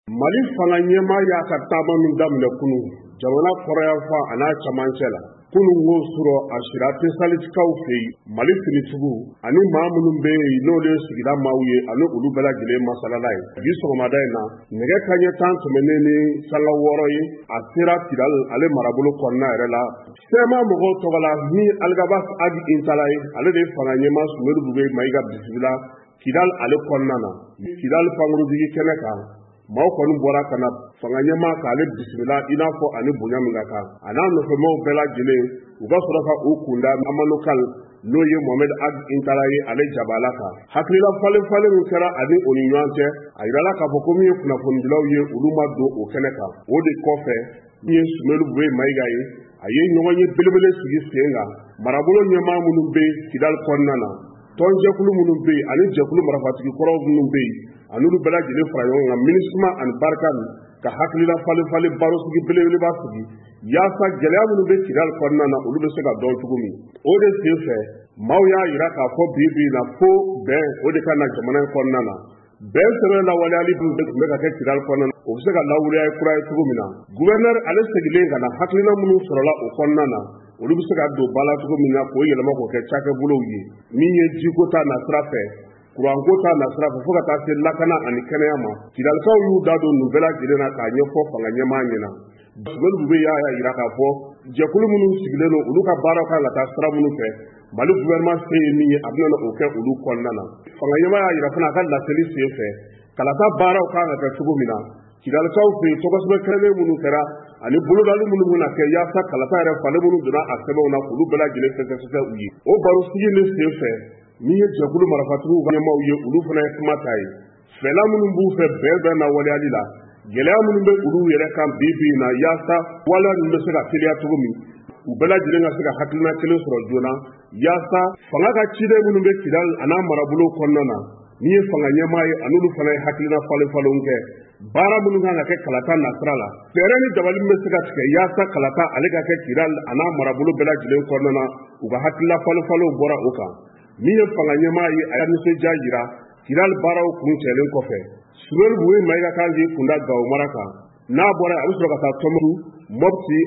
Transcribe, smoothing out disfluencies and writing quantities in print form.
Mali fanga ɲɛmaa y'a ka taama min daminɛ kunun jamana kɔrɔyanfa a n'a camancɛ la kunun wo sɔrɔ a sira tesalikaw fɛ yen Mali finitigiw ani maa minnu bɛ yen n'olu ye sigida maaw ye ani olu bɛɛ lajɛlen masalala ye bi sɔgɔmada in na nɛgɛ kanɲɛ 10 tɛmɛnen ni sanga 6 ye a sera Kidal ale marabolo kɔnɔna yɛrɛ la sɛma mɔgɔw tɔgɔ la ni Algabas Agi Intala ye ale de fanga ɲɛmaa Sumelu Bube Mayiga bisimila Kidal ale kɔnɔna na Kidal pankurutigi kɛnɛ kan maaw kɔni bɔra ka na fanga ɲɛmaa k'ale bisimila i n'a fɔ ani bonya min ka kan a n'a nɔfɛmaw bɛɛ lajɛlen u ka sɔrɔ ka u kunda Amanokal n'o ye Mohamed Agi Intala ye ale jabala kan hakilila falen min kɛra ani o ni ɲɔgɔn cɛ a yirala k'a fɔ ko min ye kunnafonidilaw ye olu ma don o kɛnɛ kan o de kɔfɛ min ye Sumelu Bube Mayiga ye a ye ɲɔgɔn ye belebele sigi sen kan marabolo ɲɛmaa minnu bɛ Kidal kɔnɔna na tɔnjɛkulu minnu bɛ yen ani jɛkulu marafatigi kɔrɔw minnu bɛ yen ani olu bɛɛ lajɛlen fara ɲɔgɔn kan MINUSMA ani Barkan ka hakilila falen baro sigi belebeleba sigi yaasa gɛlɛya minnu bɛ Kidal kɔnɔna na olu bɛ se ka dɔn cogo min o de sen fɛ maaw y'a yira k'a fɔ bi na fo bɛn o de ka na jamana in kɔnɔna na bɛn sɛbɛn lawaleyali tun bɛ ka kɛ Kidal kɔnɔna na o bɛ se ka lawaleya kura ye cogo min na gouverneur ale segilen ka na hakilina minnu sɔrɔla o kɔnɔna na olu bɛ se ka don ba la cogo min na k'o yɛlɛma k'o kɛ cakɛbolow ye min ye jiko ta nasira fɛ kuranko ta nasira fɛ fo ka taa se lakana ani kɛnɛya ma Kidalikaw y'u da don nin bɛɛ lajɛlen na k'a ɲɛfɔ fanga ɲɛmaa ɲɛna Sumelu Bube y'a yira k'a fɔ jɛkulu minnu sigilen don olu ka baaraw kan ka taa sira minnu fɛ Mali gouvernement se ye min ye a bɛna o kɛ olu kɔnɔna na fanga ɲɛmaa y'a yira fana a ka laseli sen fɛ kalata baaraw kan ka kɛ cogo min na Kidalikaw fɛ yen tɔgɔsɛbɛ kɛrɛnnen minnu kɛra ani bolodali minnu bɛna kɛ yaasa kalata yɛrɛ falen minnu donna a sɛbɛnw na k'olu bɛɛ lajɛlen fɛsɛfɛsɛ u ye o baro sigi ni sen fɛ min ye jɛkulu marafatigiw ka ɲɛmaaw ye olu fana ye kuma ta ye fɛla minnu b'u fɛ bɛn na waleyali la gɛlɛya minnu bɛ olu yɛrɛ kan bi na yaasa waleya ninnu bɛ se ka teliya cogo min u bɛɛ lajɛlen ka se ka hakilina kelen sɔrɔ joona yaasa fanga ka ciden minnu bɛ Kidal a n'a marabolo kɔnɔna na min ye fanga ɲɛmaa ye ani olu fana ye hakilina falenw kɛ baara minnu kan ka kɛ kalata nasira la fɛɛrɛ ni dabali min bɛ se ka tigɛ yaasa kalata ale ka kɛ Kidal a n'a marabolo bɛɛ lajɛlen kɔnɔna na u ka hakilina falenw bɔra o kan min ye fanga ɲɛmaa ye a y'a nisɔndiya jira Kidal baaraw kun cɛlen kɔfɛ Sumelu Bube Mayiga kan k'i kunda Gawo mara kan n'a bɔra a bɛ sɔrɔ ka taa Tɔnbukutu Mopti